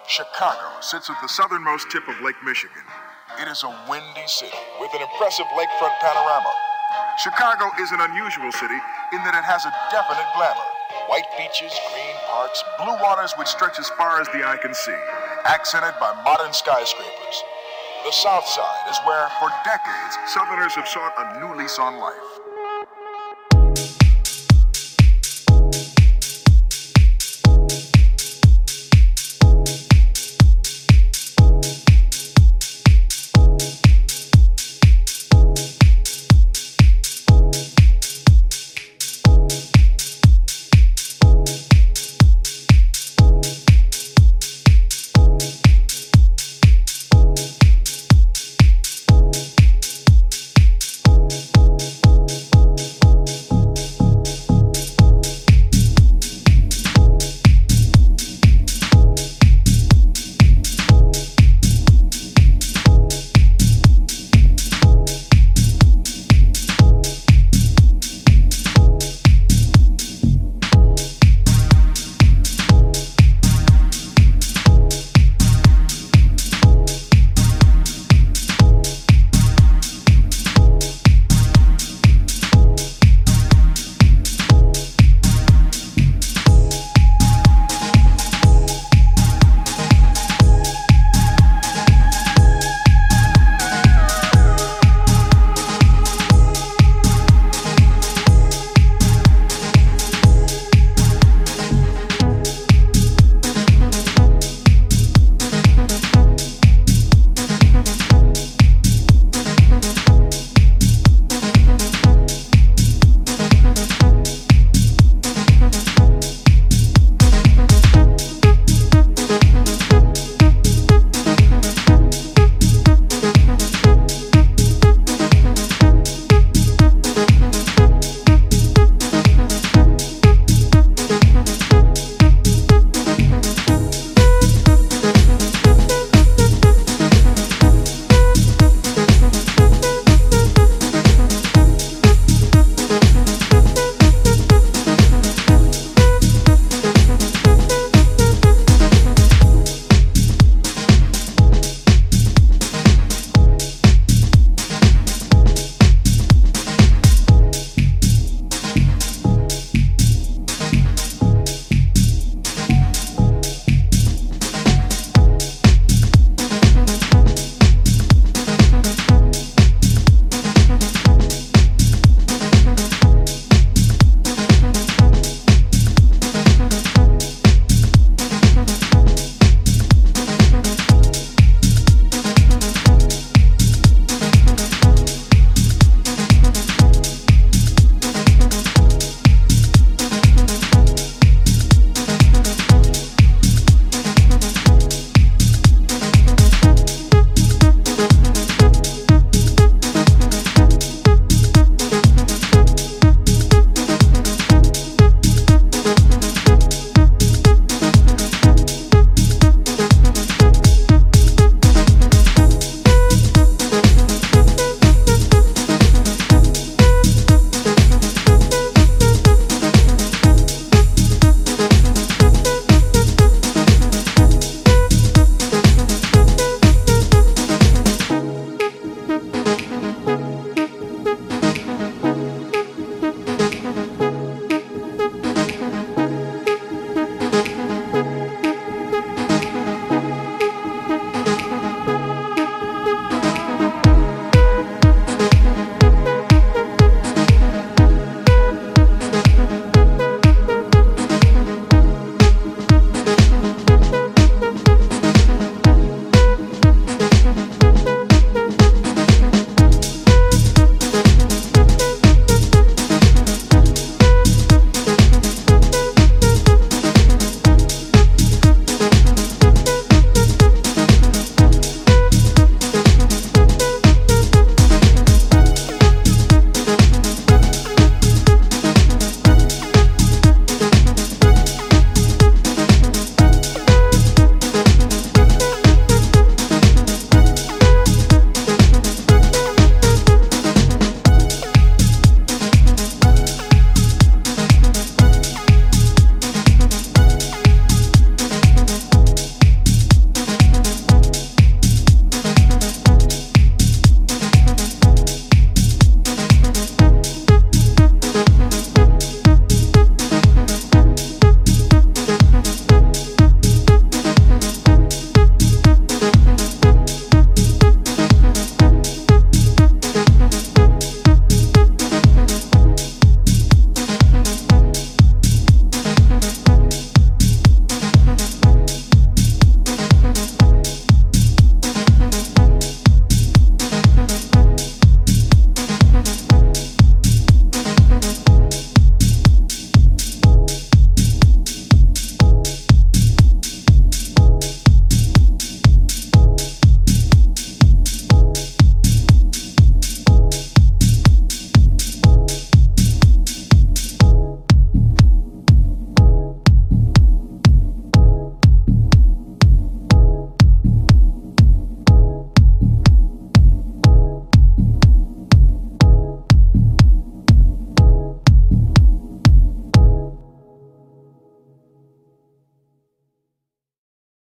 Chicago sits at the southernmost tip of Lake Michigan. It is a windy city with an impressive lakefront panorama. Chicago is an unusual city in that it has a definite glamour. White beaches, green parks, blue waters which stretch as far as the eye can see, accented by modern skyscrapers. The South Side is where, for decades, Southerners have sought a new lease on life.